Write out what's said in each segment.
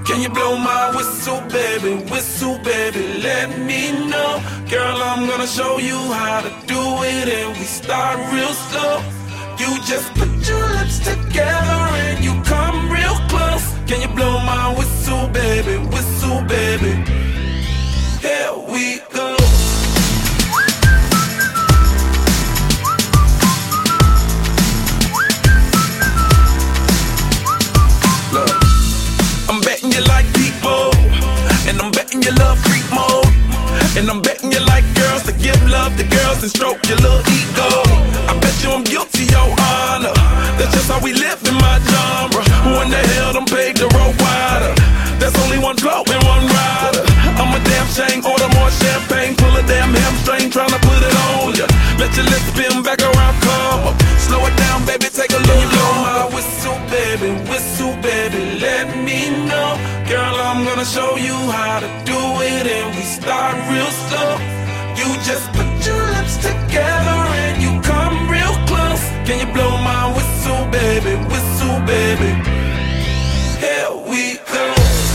Can you blow my whistle, baby, let me know. Girl, I'm gonna show you how to do it, and we start real slow. You just put your lips together and you come real close. Can you blow my whistle, baby, here we go. Look, I'm betting you like people, and I'm betting you love freak mode, and I'm betting you like girls to give love to girls and stroke your little ego. I bet you I'm guilty, your honor. That's just how we live in my genre. Who in the hell done paved the road wider? There's only one flow and one rider. I'm a damn shame, order more champagne, pull a damn hamstring, tryna put it on ya. Let your lips spin back around, come up. Slow it down, baby, take a look. You blow my whistle, baby, let me know. Girl, I'm gonna show you how to do it, and we start real slow. You just put your lips together and you come real close. Can you blow my whistle, baby, here we go.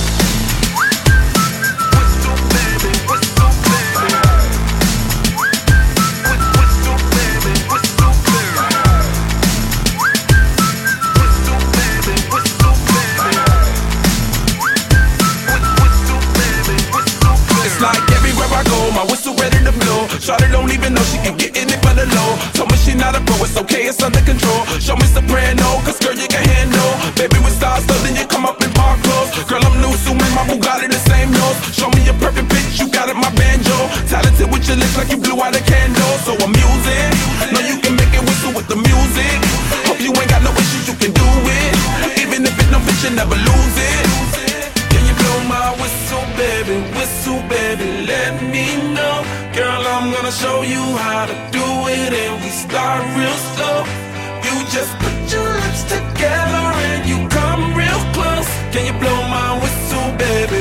It's like everywhere I go, my whistle ready to blow. Shawty don't even know she can get in it for the low. Told me she not a pro, it's okay, it's under control. Show me soprano, cause girl you can handle. Baby with stars, so then you come up in park clothes. Girl I'm new, so man, my Bugatti the same nose. Show me a perfect pitch, you got it, my banjo. Talented with your lips like you blew out a candle. So I'm using, know you can make it whistle with the music. Hope you ain't got no issues, you can do it. Even if it no bitch, you never lose it. Can you blow my whistle, baby, let me know. Girl, I'm gonna show you how to do it, and we start real slow. You just put your lips together and you come real close. Can you blow my whistle, baby,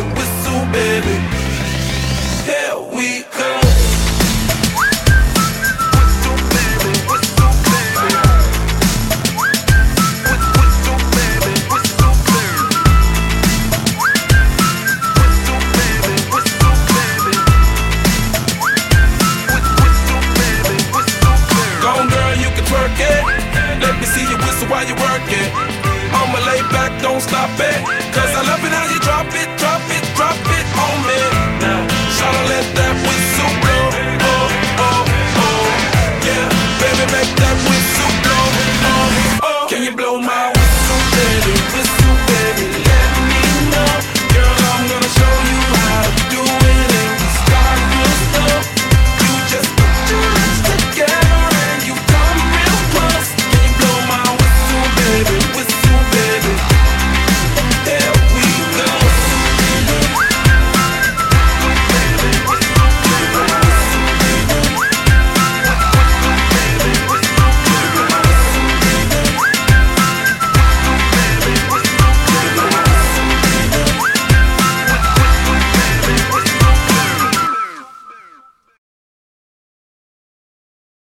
here we go. Let me see you whistle while you work it. I'ma lay back, don't stop it, cause